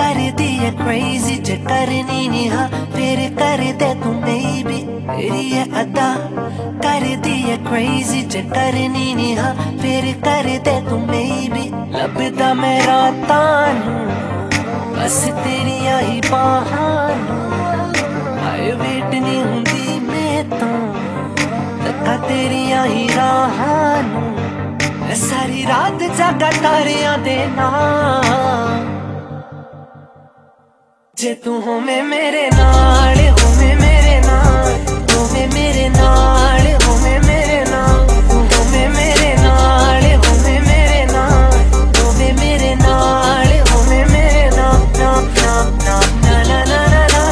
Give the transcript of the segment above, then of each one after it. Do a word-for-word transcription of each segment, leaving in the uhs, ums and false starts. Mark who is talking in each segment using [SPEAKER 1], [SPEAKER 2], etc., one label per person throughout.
[SPEAKER 1] कर दिए क्रेजी जे करनी नहीं हाँ फिर कर दे तू बेबी तेरी है अदा कर दिए क्रेजी जे करनी नहीं हाँ फिर कर दे तू बेबी लभदा मैं रातां नू बस तेरिया ही बाहां नू आए वेट नहीं हुंदी मैं तो तक्का तेरिया ही राहां नू सारी रात जागा तारियां दे नाल जे तू होवे मेरे नाल होवे मेरे नाल होवे मेरे नाल होवे मेरे नाल तू होवे मेरे नाल होवे मेरे नाल होवे मेरे नाल होवे मेरे नाल ना ना ना ना ना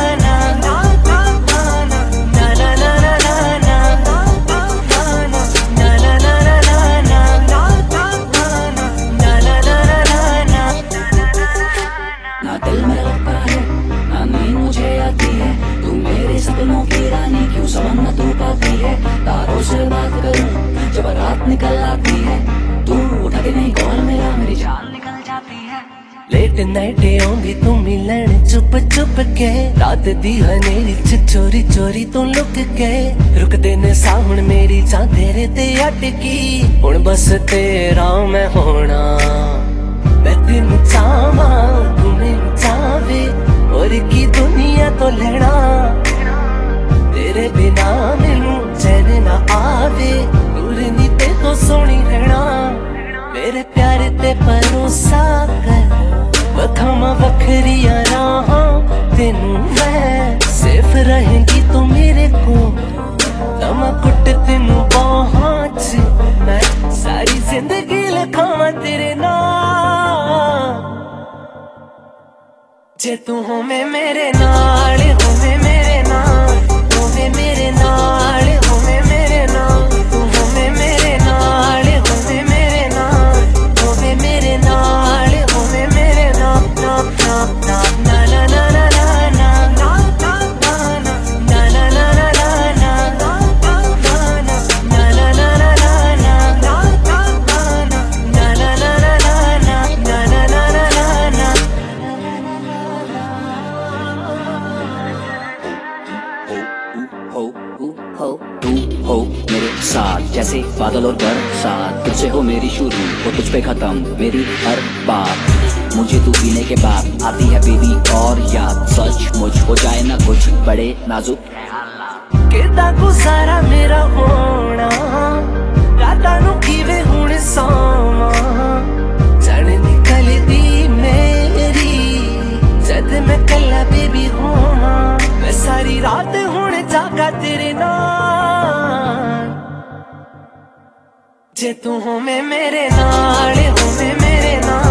[SPEAKER 1] सपनों की रानी क्यों समझना तू पाती है तारों से बात करूं जब रात निकल आती है तू उठाती नहीं कॉल मेरा मेरी जान निकल जाती है लेट नाइट आउंदी तू मिलन चुप चुप के रात दी हनेरी च चोरी चोरी तू लुक के रुकदे ने साहुण मेरी जान तेरे ते अटकी हुण बस तेरा मैं होना मैं तेनू चाहवां तू मैनू चाहे और की दुनिया तो लेना तेरे बिना मैनू चैन ना आवे दूर नी ते तो सोनी रहना मेरे प्यार ते भरोसा कर वखावां वखरिया राहां तेनू मैं सेफ रहेंगी तू मेरे को लम्हा कुट तेनू बाहां च मैं सारी जिंदगी लखावां तेरे नाल जे तू होवे मेरे नाल होवे मेरे नाल होवे मेरे नाल होवे मेरे नाल तू होवे मेरे नाल होवे मेरे नाल होवे मेरे नाल होवे मेरे नाल ना ना ना ना ना ना ना
[SPEAKER 2] जैसे बादल और बरसात तुझसे हो मेरी शुरू और तुझ पे खत्म मेरी हर बात मुझे तू पीने के बाद आती है बेबी और याद सच मुझ हो जाए ना कुछ बड़े नाजुक
[SPEAKER 1] किदा गुजारा मेरा होना रातां नू किवें हुण सोवां जान निकलदी मेरी जद मैं कल्ला बेबी होवां मैं सारी रात हुण जागा तेरे नाल जे तू होवे मेरे नाल होवे मेरे नाल